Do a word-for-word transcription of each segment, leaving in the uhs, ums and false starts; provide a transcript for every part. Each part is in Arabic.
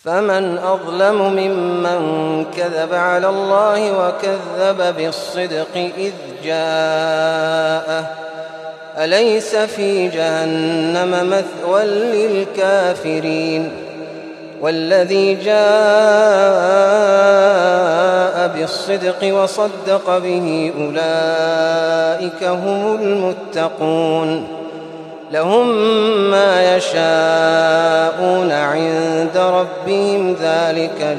فمن أظلم ممن كذب على الله وكذب بالصدق إذ جاءه أليس في جهنم مثوى للكافرين والذي جاء بالصدق وصدق به أولئك هم المتقون لهم ما يشاءون عند ربهم ذلك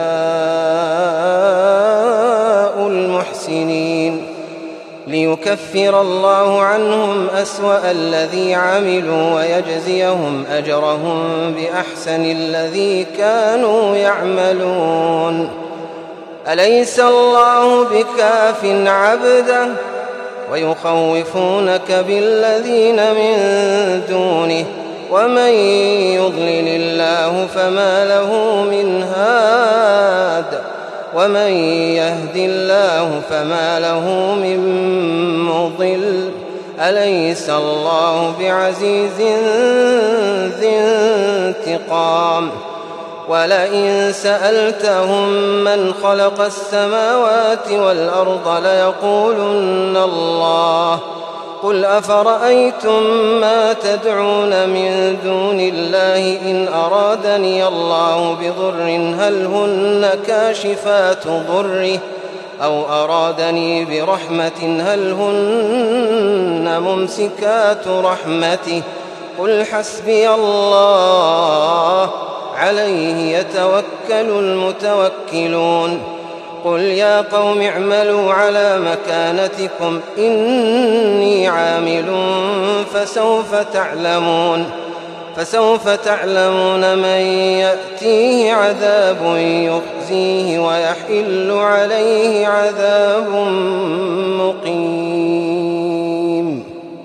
جزاء المحسنين ليكفر الله عنهم أسوأ الذي عملوا ويجزيهم أجرهم بأحسن الذي كانوا يعملون أليس الله بكاف عبده ويخوفونك بالذين من دونه ومن يضلل الله فما له من هاد ومن يهد الله فما له من مضل أليس الله بعزيز ذي انتقام ولئن سألتهم من خلق السماوات والأرض ليقولن الله قل أفرأيتم ما تدعون من دون الله إن أرادني الله بضر هل هن كاشفات ضره أو أرادني برحمة هل هن ممسكات رحمته قل حسبي الله عليه يتوكل المتوكلون قل يا قوم اعملوا على مكانتكم إني عامل فسوف تعلمون فسوف تعلمون من يأتيه عذاب يخزيه ويحل عليه عذاب مقيم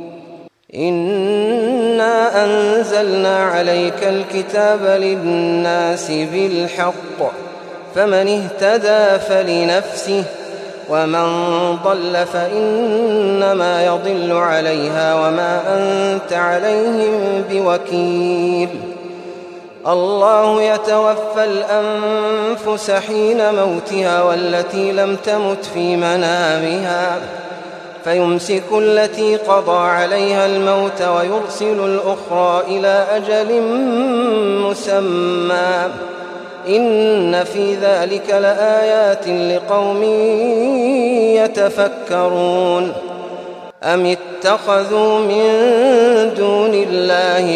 إنا أنزلنا عليك الكتاب للناس بالحق فمن اهتدى فلنفسه ومن ضل فإنما يضل عليها وما أنت عليهم بوكيل الله يتوفى الأنفس حين موتها والتي لم تمت في منامها فيمسك التي قضى عليها الموت ويرسل الأخرى إلى أجل مسمى إن في ذلك لآيات لقوم يتفكرون أم اتخذوا من دون الله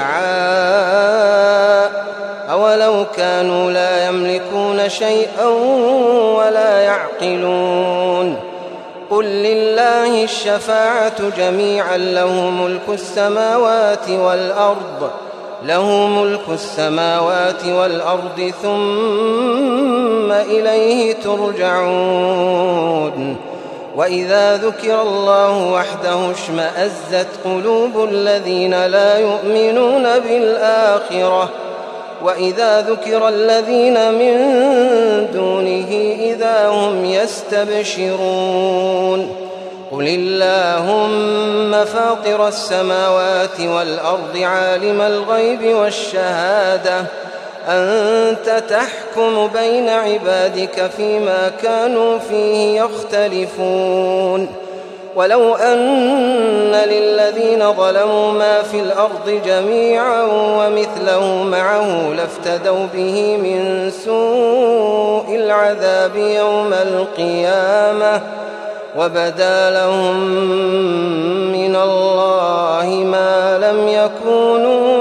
شفعاء أولو كانوا لا يملكون شيئا ولا يعقلون قل لله الشفاعة جميعا له ملك السماوات والأرض له ملك السماوات والأرض ثم إليه ترجعون وإذا ذكر الله وحده اشمأزت قلوب الذين لا يؤمنون بالآخرة وإذا ذكر الذين من دونه إذا هم يستبشرون قل اللهم فاطر السماوات والأرض عالم الغيب والشهادة أنت تحكم بين عبادك فيما كانوا فيه يختلفون ولو أن للذين ظلموا ما في الأرض جميعا ومثله معه لافتدوا به من سوء العذاب يوم القيامة وبدا لهم من الله ما لم يكونوا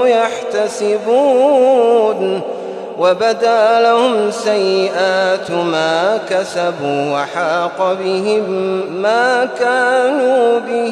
يحتسبون وبدا لهم سيئات ما كسبوا وحاق بهم ما كانوا به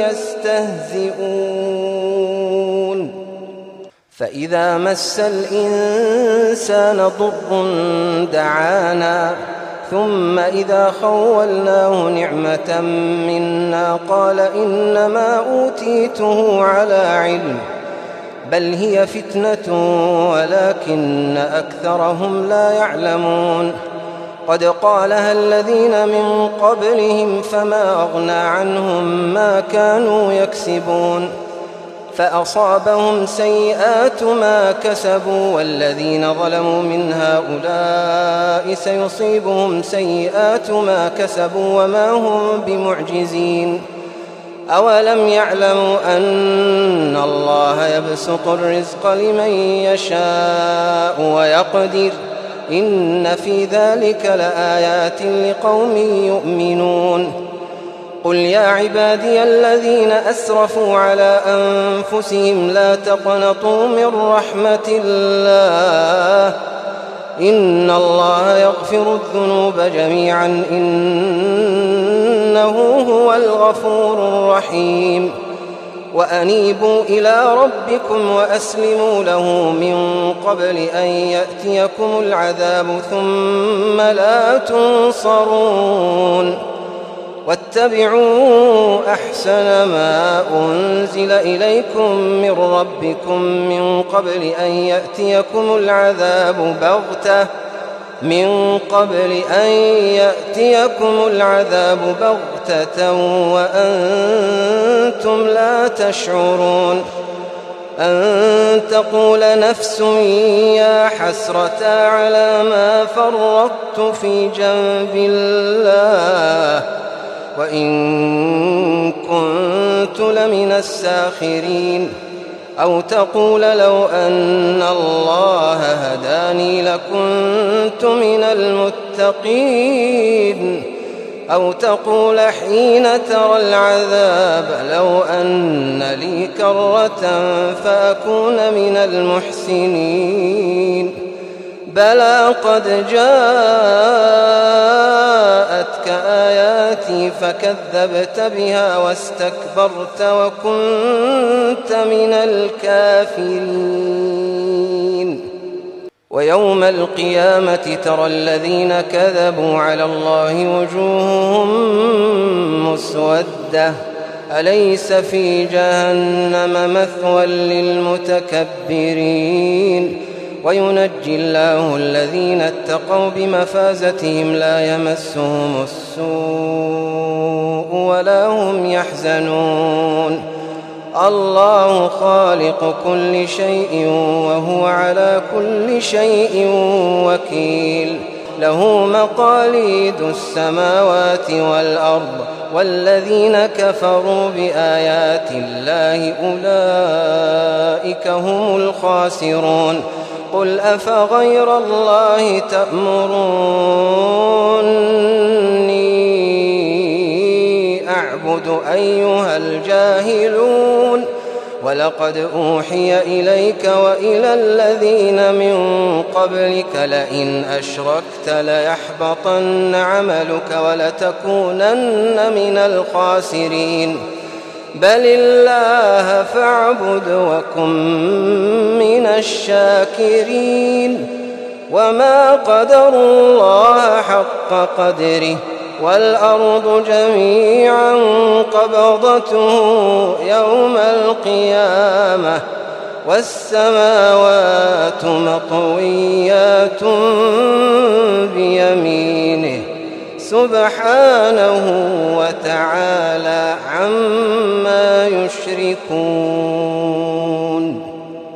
يستهزئون فإذا مس الإنسان ضر دعانا ثم إذا خولناه نعمة منا قال إنما أوتيته على علم بل هي فتنة ولكن أكثرهم لا يعلمون قد قالها الذين من قبلهم فما أغنى عنهم ما كانوا يكسبون فأصابهم سيئات ما كسبوا والذين ظلموا من هؤلاء سيصيبهم سيئات ما كسبوا وما هم بمعجزين أولم يعلموا أن الله يبسط الرزق لمن يشاء ويقدر إن في ذلك لآيات لقوم يؤمنون قل يا عبادي الذين أسرفوا على أنفسهم لا تقنطوا من رحمة الله إن الله يغفر الذنوب جميعا إنه هو الغفور الرحيم وأنيبوا إلى ربكم وأسلموا له من قبل أن يأتيكم العذاب ثم لا تنصرون واتبعوا أحسن ما أنزل إليكم من ربكم من قبل أن يأتيكم العذاب بغتة من قبل أن يأتيكم العذاب بغتة وأنتم لا تشعرون أن تقول نفس يا حسرة على ما فرطت في جنب الله وإن كنت لمن الساخرين أو تقول لو أن الله هداني لكنت من المتقين أو تقول حين ترى العذاب لو أن لي كرة فأكون من المحسنين بلى قد جاءتك آياتي فكذبت بها واستكبرت وكنت من الكافرين ويوم القيامة ترى الذين كذبوا على الله وجوههم مسودة أليس في جهنم مثوى للمتكبرين وينجي الله الذين اتقوا بمفازتهم لا يمسهم السوء ولا هم يحزنون الله خالق كل شيء وهو على كل شيء وكيل له مقاليد السماوات والأرض والذين كفروا بآيات الله أولئك هم الخاسرون قل أفغير الله تأمروني أعبد أيها الجاهلون ولقد أوحي إليك وإلى الذين من قبلك لئن أشركت ليحبطن عملك ولتكونن من الخاسرين بل الله فاعبد وكن من الشاكرين وما قدروا الله حق قدره والأرض جميعا قبضته يوم القيامة والسماوات مطويات بيمينه سبحانه وتعالى عما يشركون.